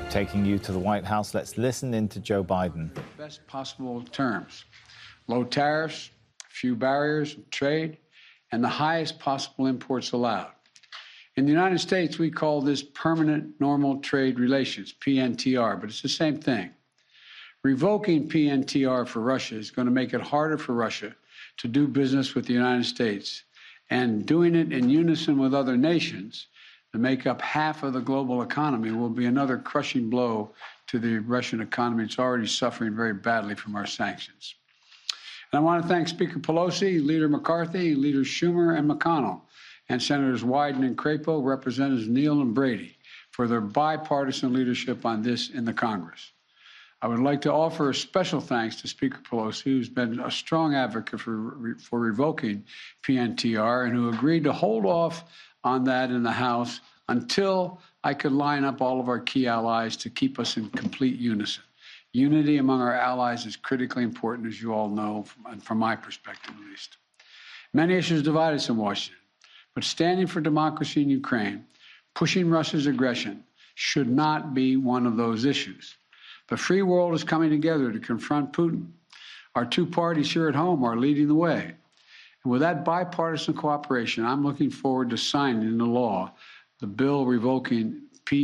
Taking you to the White House, let's listen into Joe Biden. Best possible terms. Low tariffs, few barriers of trade, and the highest possible imports allowed. In the United States, we call this permanent normal trade relations, PNTR, but it's the same thing. Revoking PNTR for Russia is going to make it harder for Russia to do business with the United States, and doing it in unison with other nations to make up half of the global economy will be another crushing blow to the Russian economy. It's already suffering very badly from our sanctions. And I want to thank Speaker Pelosi, Leader McCarthy, Leaders Schumer and McConnell, and Senators Wyden and Crapo, Representatives Neal and Brady, for their bipartisan leadership on this in the Congress. I would like to offer a special thanks to Speaker Pelosi, who's been a strong advocate for revoking PNTR and who agreed to hold off on that in the House until I could line up all of our key allies to keep us in complete unison. Unity among our allies is critically important, as you all know, from my perspective at least. Many issues divide us in Washington, but standing for democracy in Ukraine, pushing Russia's aggression, should not be one of those issues. The free world is coming together to confront Putin. Our two parties here at home are leading the way. And with that bipartisan cooperation, I'm looking forward to signing into law the bill revoking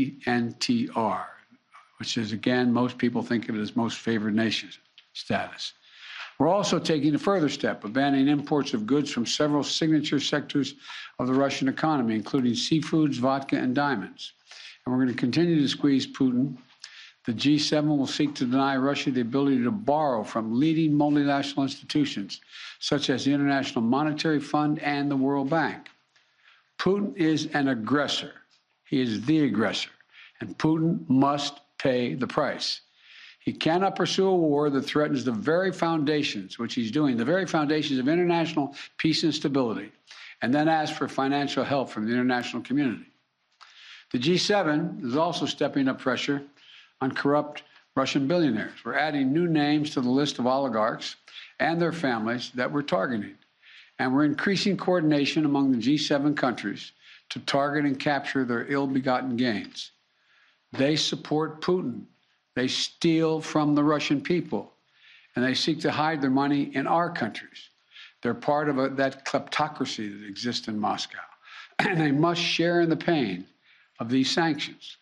PNTR, which is, again, most people think of it as most favored nation status. We're also taking a further step of banning imports of goods from several signature sectors of the Russian economy, including seafoods, vodka, and diamonds. And we're going to continue to squeeze Putin. The G7 will seek to deny Russia the ability to borrow from leading multinational institutions, such as the International Monetary Fund and the World Bank. Putin is an aggressor. He is the aggressor, and Putin must pay the price. He cannot pursue a war that threatens the very foundations, which he's doing, the very foundations of international peace and stability, and then ask for financial help from the international community. The G7 is also stepping up pressure on corrupt Russian billionaires. We're adding new names to the list of oligarchs and their families that we're targeting. And we're increasing coordination among the G7 countries to target and capture their ill-begotten gains. They support Putin. They steal from the Russian people, and they seek to hide their money in our countries. They're part of that kleptocracy that exists in Moscow, and they must share in the pain of these sanctions.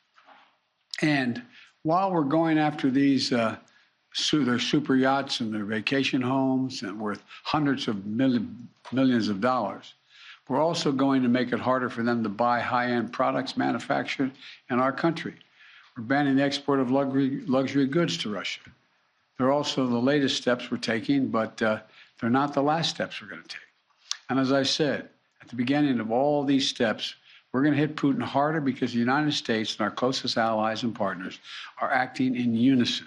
And while we're going after these their super yachts and their vacation homes and worth hundreds of millions of dollars, we're also going to make it harder for them to buy high-end products manufactured in our country. We're banning the export of luxury goods to Russia. They're also the latest steps we're taking, but they're not the last steps we're going to take. And as I said, at the beginning of all these steps, we're going to hit Putin harder because the United States and our closest allies and partners are acting in unison.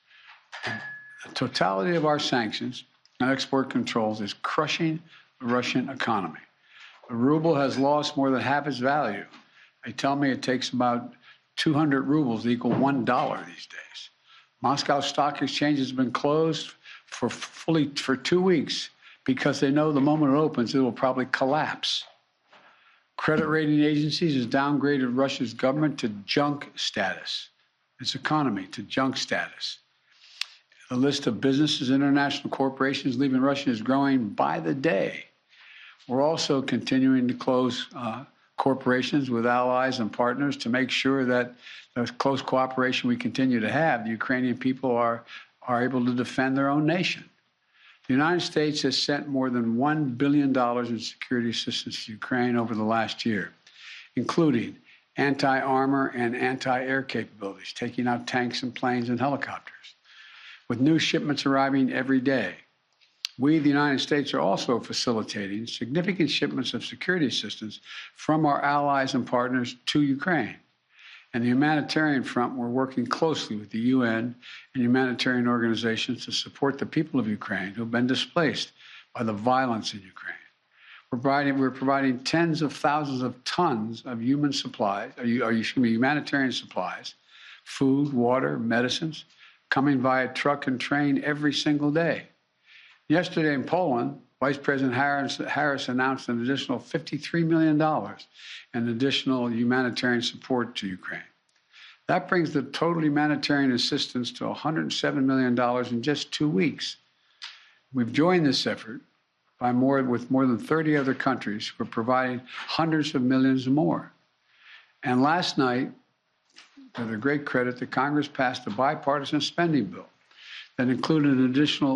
And the totality of our sanctions and export controls is crushing the Russian economy. The ruble has lost more than half its value. They tell me it takes about 200 rubles to equal $1 these days. Moscow Stock Exchange has been closed for 2 weeks because they know the moment it opens, it will probably collapse. Credit rating agencies has downgraded Russia's government to junk status, its economy to junk status. The list of businesses, international corporations leaving Russia is growing by the day. We're also continuing to close corporations with allies and partners to make sure that the close cooperation we continue to have, the Ukrainian people are able to defend their own nation. The United States has sent more than $1 billion in security assistance to Ukraine over the last year, including anti-armor and anti-air capabilities, taking out tanks and planes and helicopters, with new shipments arriving every day. We, the United States, are also facilitating significant shipments of security assistance from our allies and partners to Ukraine. And the humanitarian front, we're working closely with the UN and humanitarian organizations to support the people of Ukraine who have been displaced by the violence in Ukraine. We're providing tens of thousands of tons of humanitarian supplies, food, water, medicines, coming via truck and train every single day. Yesterday in Poland, Vice President Harris announced an additional $53 million in additional humanitarian support to Ukraine. That brings the total humanitarian assistance to $107 million in just 2 weeks. We've joined this effort with more than 30 other countries who are providing hundreds of millions more. And last night, to their great credit, the Congress passed a bipartisan spending bill that included an additional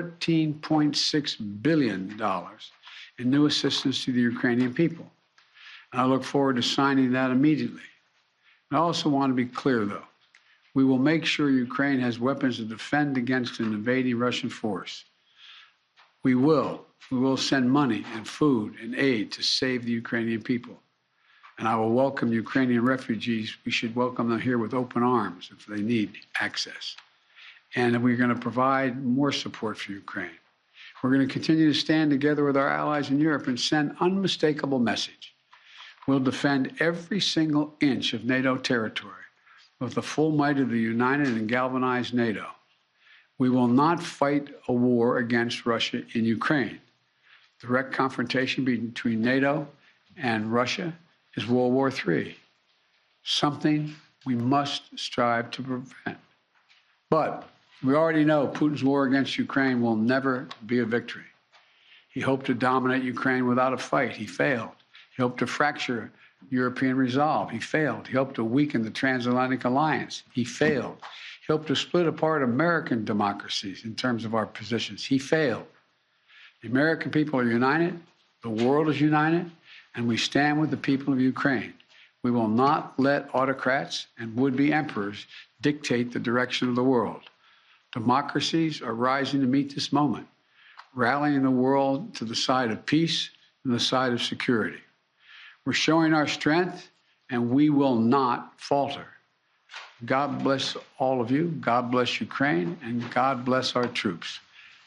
$13.6 billion in new assistance to the Ukrainian people. And I look forward to signing that immediately. I also want to be clear, though. We will make sure Ukraine has weapons to defend against an invading Russian force. We will send money and food and aid to save the Ukrainian people. And I will welcome Ukrainian refugees. We should welcome them here with open arms if they need access. And we're going to provide more support for Ukraine. We're going to continue to stand together with our allies in Europe and send unmistakable message. We'll defend every single inch of NATO territory with the full might of the united and galvanized NATO. We will not fight a war against Russia in Ukraine. Direct confrontation between NATO and Russia is World War III, something we must strive to prevent. But we already know Putin's war against Ukraine will never be a victory. He hoped to dominate Ukraine without a fight. He failed. He hoped to fracture European resolve. He failed. He hoped to weaken the transatlantic alliance. He failed. He hoped to split apart American democracies in terms of our positions. He failed. The American people are united. The world is united. And we stand with the people of Ukraine. We will not let autocrats and would-be emperors dictate the direction of the world. Democracies are rising to meet this moment, rallying the world to the side of peace and the side of security. We're showing our strength, and we will not falter. God bless all of you. God bless Ukraine, and God bless our troops.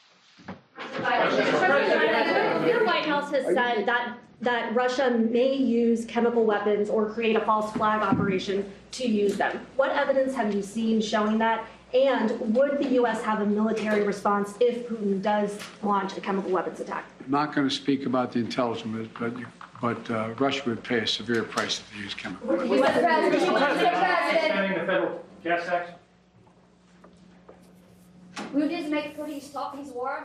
Your White House has said that Russia may use chemical weapons or create a false flag operation to use them. What evidence have you seen showing that? And would the U.S. have a military response if Putin does launch a chemical weapons attack? I'm not going to speak about the intelligence, but Russia would pay a severe price if they use chemical weapons. Mr. President. Extending the federal gas tax? We just make sure he stop his war.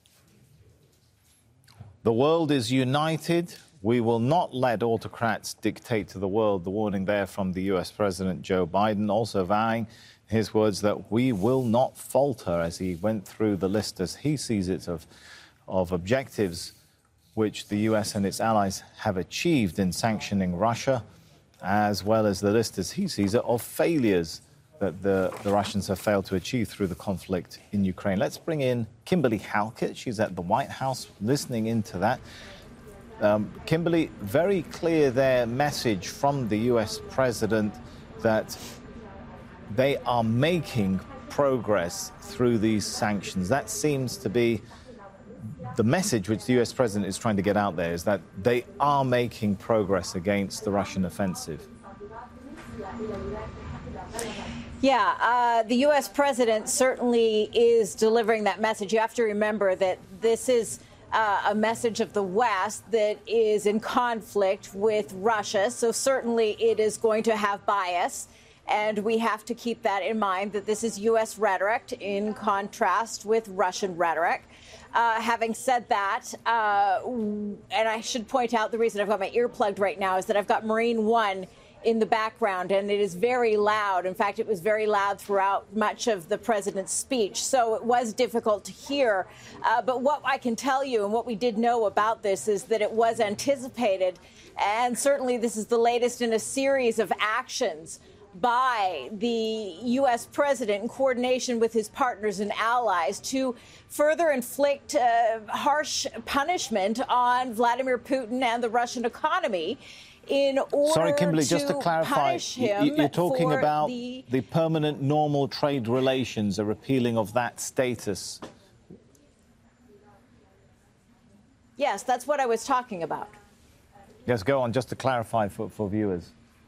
The world is united. We will not let autocrats dictate to the world. The warning there from the US President Joe Biden, also vowing his words that we will not falter as he went through the list as he sees it of objectives which the US and its allies have achieved in sanctioning Russia, as well as the list as he sees it of failures that the Russians have failed to achieve through the conflict in Ukraine. Let's bring in Kimberly Halkett. She's at the White House listening into that. Kimberly, very clear their message from the US president that they are making progress through these sanctions. That seems to be the message which the US president is trying to get out there, is that they are making progress against the Russian offensive. Yeah, the U.S. president certainly is delivering that message. You have to remember that this is a message of the West that is in conflict with Russia. So certainly it is going to have bias. And we have to keep that in mind, that this is U.S. rhetoric in contrast with Russian rhetoric. Having said that, and I should point out the reason I've got my ear plugged right now is that I've got Marine One in the background, and it is very loud. In fact, it was very loud throughout much of the president's speech, so it was difficult to hear. But what I can tell you, and what we did know about this, is that it was anticipated, and certainly this is the latest in a series of actions by the U.S. president in coordination with his partners and allies to further inflict harsh punishment on Vladimir Putin and the Russian economy in order Sorry, Kimberly, just to clarify, you're talking about the permanent normal trade relations, a repealing of that status. Yes, that's what I was talking about. Yes, go on, just to clarify for viewers.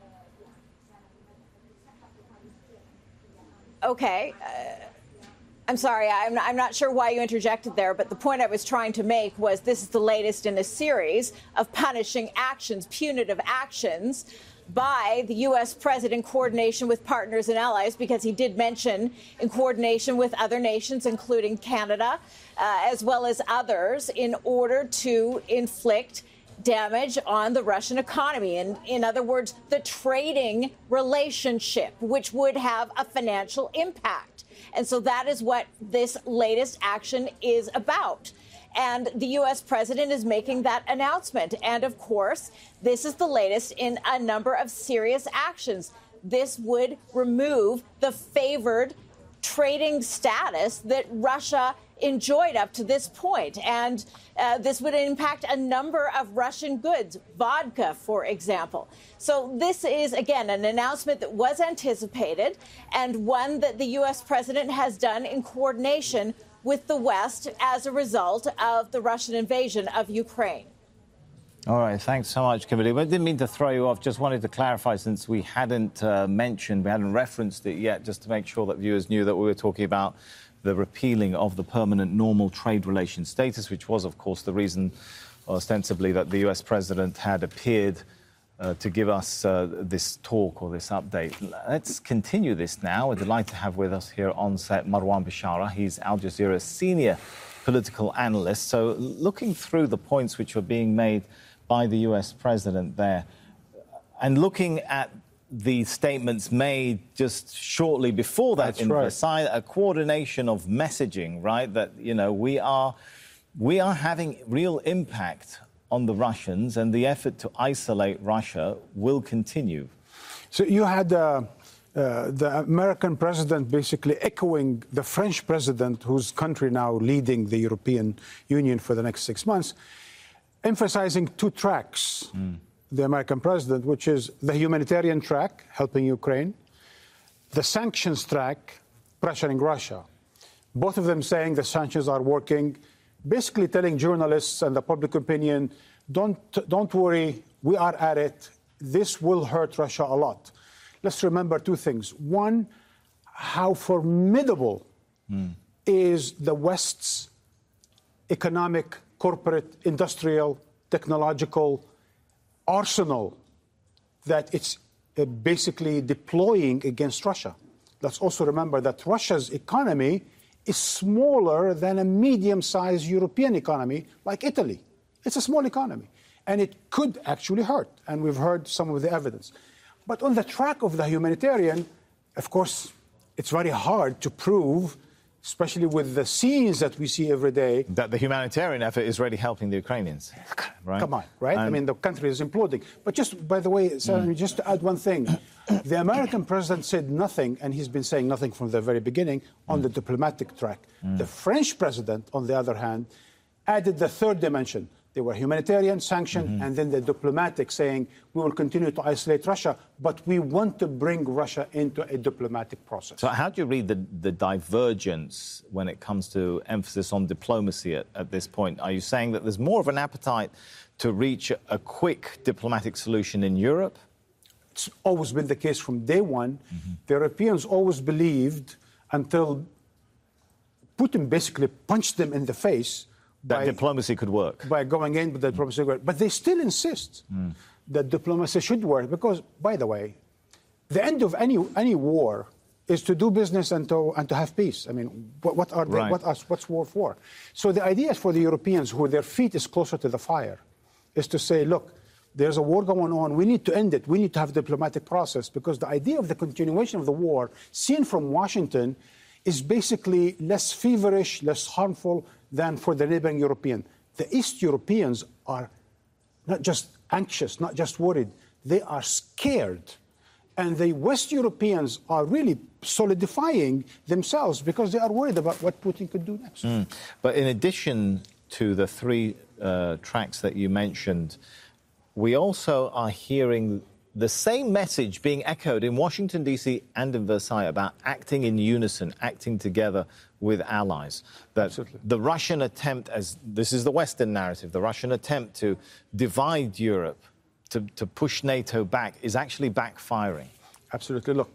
Okay. I'm sorry, I'm not sure why you interjected there, but the point I was trying to make was this is the latest in a series of punishing actions, punitive actions, by the U.S. president in coordination with partners and allies, because he did mention in coordination with other nations, including Canada, as well as others, in order to inflict damage on the Russian economy. And in other words, the trading relationship, which would have a financial impact. And so that is what this latest action is about. And the U.S. president is making that announcement. And of course, this is the latest in a number of serious actions. This would remove the favored trading status that Russia enjoyed up to this point. And this would impact a number of Russian goods, vodka, for example. So this is, again, an announcement that was anticipated and one that the U.S. president has done in coordination with the West as a result of the Russian invasion of Ukraine. All right, thanks so much, Kimberly. I didn't mean to throw you off. Just wanted to clarify, since we hadn't referenced it yet, just to make sure that viewers knew that we were talking about the repealing of the permanent normal trade relations status, which was, of course, the reason, ostensibly, that the U.S. president had appeared to give us this talk or this update. Let's continue this now. We're delighted to have with us here on set Marwan Bishara. He's Al Jazeera's senior political analyst. So looking through the points which were being made by the U.S. president there, and looking at the statements made just shortly before that in Versailles, a coordination of messaging, right, that, you know, we are having real impact on the Russians, and the effort to isolate Russia will continue. So you had the American president basically echoing the French president, whose country now leading the European Union for the next 6 months, emphasizing two tracks. The American president, which is the humanitarian track, helping Ukraine, the sanctions track, pressuring Russia. Both of them saying the sanctions are working, basically telling journalists and the public opinion, don't worry, we are at it. This will hurt Russia a lot. Let's remember two things. One, how formidable is the West's economic, corporate, industrial, technological arsenal that it's basically deploying against Russia. Let's also remember that Russia's economy is smaller than a medium-sized European economy like Italy. It's a small economy, and it could actually hurt, and we've heard some of the evidence. But on the track of the humanitarian, of course, it's very hard to prove, especially with the scenes that we see every day, that the humanitarian effort is really helping the Ukrainians. Right? Come on, right? I mean, the country is imploding. But just, by the way, just to add one thing, the American president said nothing, and he's been saying nothing from the very beginning, on the diplomatic track. The French president, on the other hand, added the third dimension. They were humanitarian, sanction, and then the diplomatic, saying we will continue to isolate Russia, but we want to bring Russia into a diplomatic process. So how do you read the divergence when it comes to emphasis on diplomacy at this point? Are you saying that there's more of an appetite to reach a quick diplomatic solution in Europe? It's always been the case from day one. The Europeans always believed, until Putin basically punched them in the face, that diplomacy could work. By going in with diplomacy. But they still insist that diplomacy should work because, by the way, the end of any war is to do business and to have peace. I mean, what are they? What's war for? So the idea is for the Europeans, who their feet is closer to the fire, is to say, look, there's a war going on. We need to end it. We need to have a diplomatic process, because the idea of the continuation of the war, seen from Washington, is basically less feverish, less harmful than for the neighboring European. The East Europeans are not just anxious, not just worried, they are scared. And the West Europeans are really solidifying themselves because they are worried about what Putin could do next. But in addition to the three tracks that you mentioned, we also are hearing the same message being echoed in Washington, D.C. and in Versailles about acting in unison, acting together with allies. That Absolutely. The Russian attempt, as this is the Western narrative, the Russian attempt to divide Europe, to push NATO back, is actually backfiring. Absolutely. Look,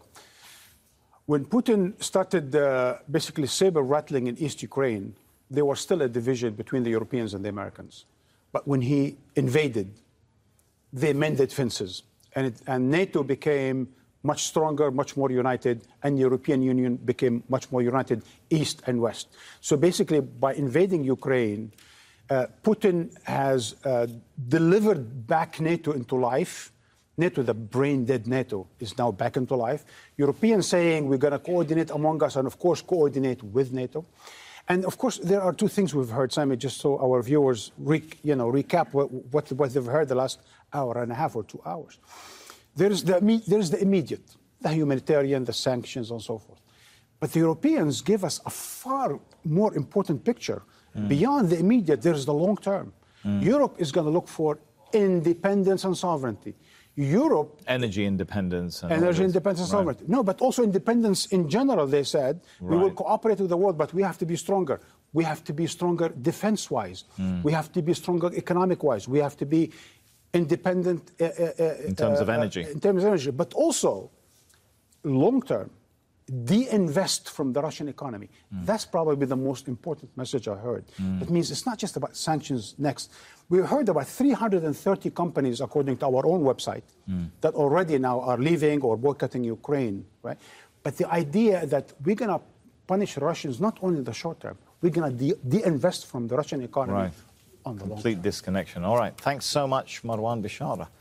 when Putin started basically saber rattling in East Ukraine, there was still a division between the Europeans and the Americans. But when he invaded, they mended fences. and NATO became much stronger, much more united, and the European Union became much more united, East and West. So basically, by invading Ukraine, Putin has delivered back NATO into life. NATO, the brain-dead NATO, is now back into life. Europeans saying we're going to coordinate among us and, of course, coordinate with NATO. And, of course, there are two things we've heard, Simon, just so our viewers recap what they've heard the last hour and a half or 2 hours. There's the immediate, the humanitarian, the sanctions, and so forth. But the Europeans give us a far more important picture. Beyond the immediate, there's the long term. Europe is going to look for independence and sovereignty. Europe... Energy independence. And energy independence and sovereignty. No, but also independence in general, they said. We will cooperate with the world, but we have to be stronger. We have to be stronger defense-wise. We have to be stronger economic-wise. We have to be independent... in terms of energy. In terms of energy. But also, long-term, de-invest from the Russian economy. That's probably the most important message I heard. That means it's not just about sanctions next. We heard about 330 companies, according to our own website, that already now are leaving or boycotting Ukraine, right? But the idea that we're going to punish Russians not only in the short term, we're going to de-invest from the Russian economy on the long term. Complete disconnection. All right. Thanks so much, Marwan Bishara.